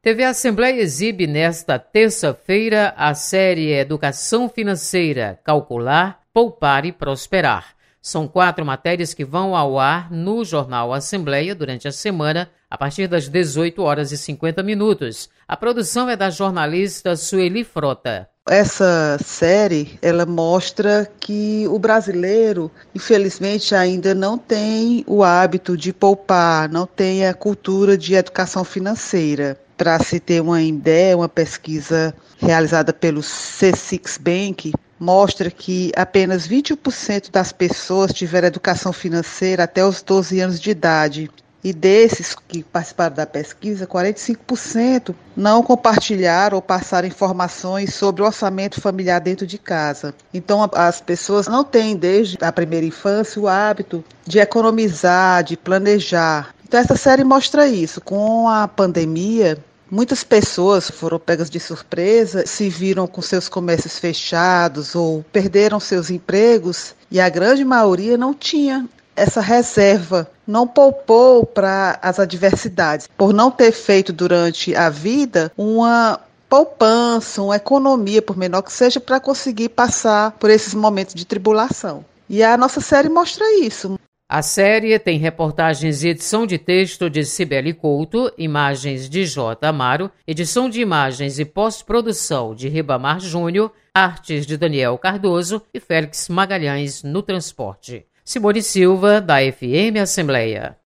TV Assembleia exibe nesta terça-feira a série Educação Financeira, Calcular, Poupar e Prosperar. São 4 matérias que vão ao ar no Jornal Assembleia durante a semana, a partir das 18h50. A produção é da jornalista Sueli Frota. Essa série, ela mostra que o brasileiro, infelizmente, ainda não tem o hábito de poupar, não tem a cultura de educação financeira. Para se ter uma ideia, uma pesquisa realizada pelo C6 Bank mostra que apenas 21% das pessoas tiveram educação financeira até os 12 anos de idade. E desses que participaram da pesquisa, 45% não compartilharam ou passaram informações sobre o orçamento familiar dentro de casa. Então, as pessoas não têm, desde a primeira infância, o hábito de economizar, de planejar. Então, essa série mostra isso. Com a pandemia, muitas pessoas foram pegas de surpresa, se viram com seus comércios fechados ou perderam seus empregos, e a grande maioria não tinha essa reserva, não poupou para as adversidades, por não ter feito durante a vida uma poupança, uma economia, por menor que seja, para conseguir passar por esses momentos de tribulação. E a nossa série mostra isso. A série tem reportagens e edição de texto de Cibele Couto, imagens de J. Amaro, edição de imagens e pós-produção de Ribamar Júnior, artes de Daniel Cardoso e Félix Magalhães no transporte. Simone Silva, da FM Assembleia.